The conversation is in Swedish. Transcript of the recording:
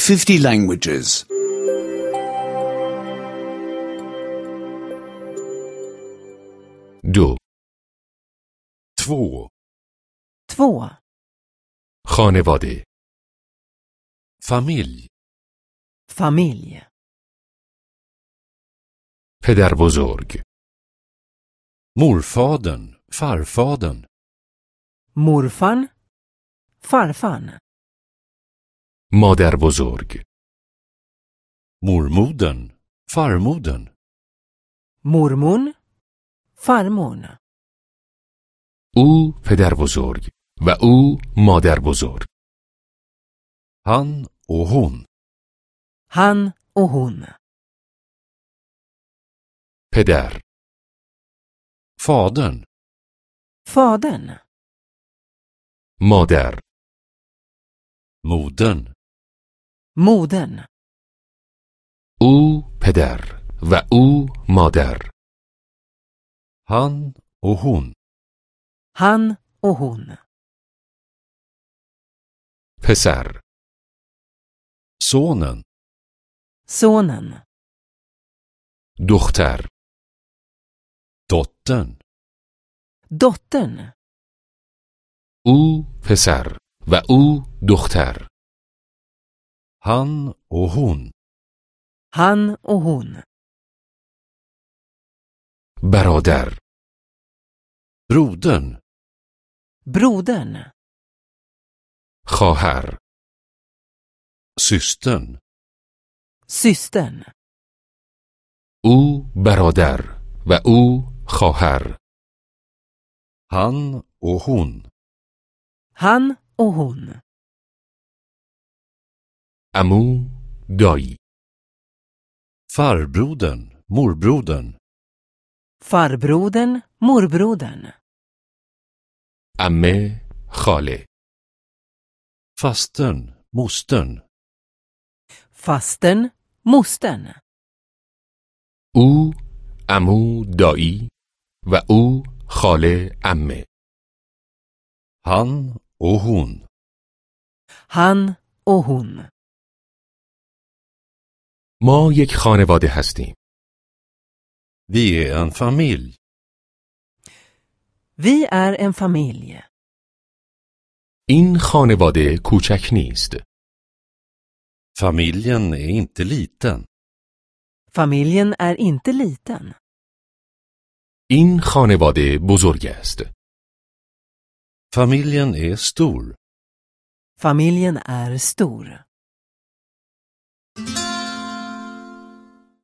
50 languages. 2. 2. 2. خانواده Familj. Familj. پدر بزرگ Morfadern, farfadern. Morfan. Farfan. مادر بزرگ Mormodern, farmodern. Mormon. Farmor. او پدر بزرگ و او مادر بزرگ Han och hon. Han och hon. پدر Fadern. Fadern. مادر Modern. Modern. او پدر و او مادر Han och hon. Han och hon. پسر Sonen. Sonen. دختر Dottern. Dottern. او پسر و او دختر Han och hon. Han och hon. برادر Brodern. Brodern. خواهر Systern. Systern. او برادر و او خواهر Han och hon. Han och hon. عمو دایی Farbrodern, morbrodern. Farbrodern. Morbrodern. عمه خاله Fastern, mostern. Fastern. Mostern. او عمو دایی و او خاله عمه Han och hon. Han och hon. ما یک خانواده هستیم Vi är en familj. Vi är en familj. این خانواده کوچک نیست Familjen är inte liten. Familjen är inte liten. این خانواده بزرگ است Familjen är stor. Familjen är stor.